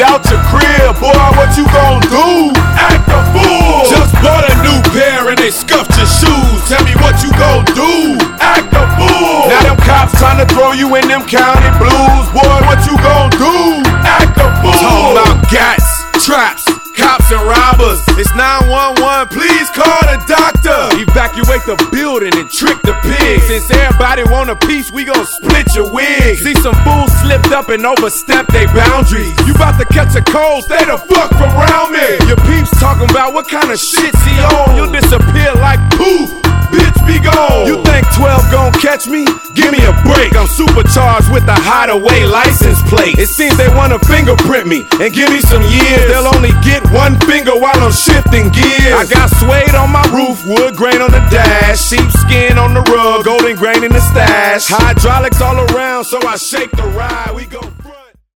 out your crib, boy, what you gon' do? Act a fool. Just bought a new pair and they scuffed your shoes. Tell me what you gon' do? Act a fool. Now them cops tryna throw you in them county blues, boy, what you gon' do? Act a fool. Talking about gats, traps, cops and robbers. It's 911, please call the doctor. Evacuate the building and trick the pigs. Since everybody want a piece, we gon' split your wig. See some fools slipped up and overstepped their boundaries. You bout to catch a cold, stay the fuck from around me. Your peeps talking about what kind of shit's he on. You'll disappear like poof, bitch be gone. You think 12 gon' catch me? Give me a break. I'm supercharged with the hideaway license plate. It seems they wanna fingerprint me and give me some years. They'll only get one finger while I'm shifting gears. I got suede on my roof, wood grain on the dash, sheepskin on the rug, golden grain in the stash. Hydraulics all around, so I shake the ride. We go front.